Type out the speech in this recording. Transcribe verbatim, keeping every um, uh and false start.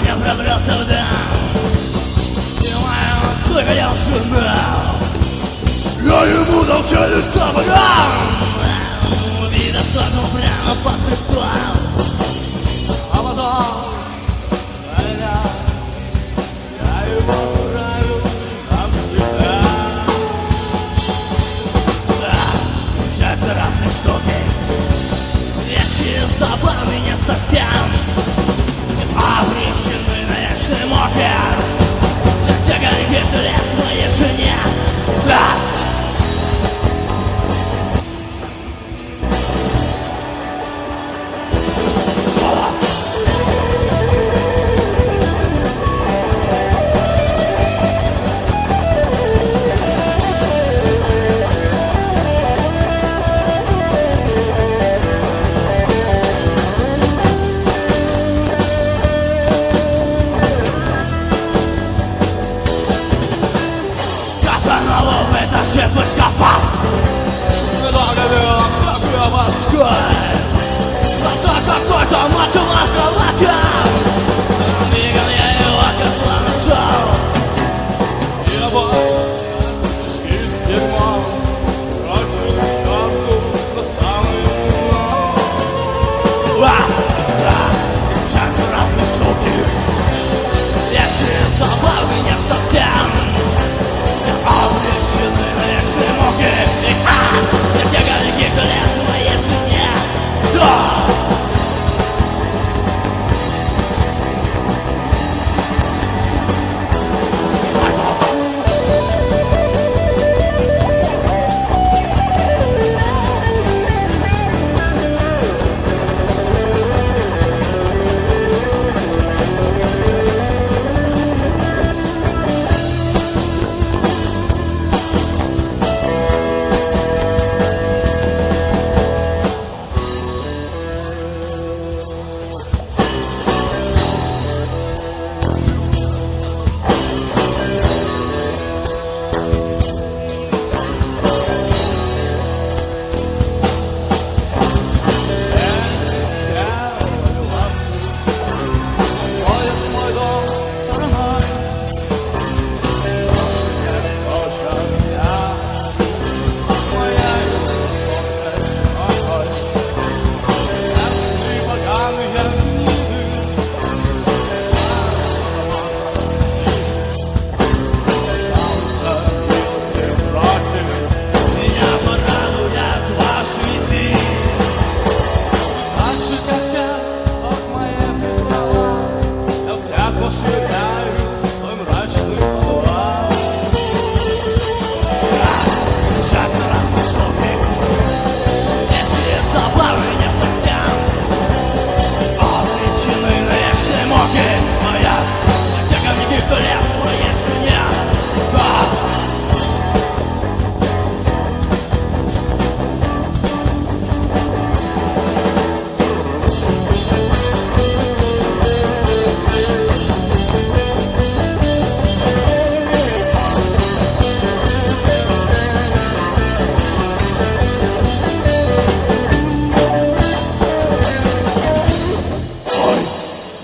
я пробрался в дом. Понимаю, сколько я шумел. Я ему дал челюсть сапогом. Видно, согнул прямо под хребтом. А потом я, я его отправил сам себя. Встречаются разные штуки. Вещи забыл меня совсем. Обреченный на вечный мокер. Те конфеты лес моей жене. Да. Голову это шефушка пап. Много было, как я башкой. Зато какой-то мачо на кровати.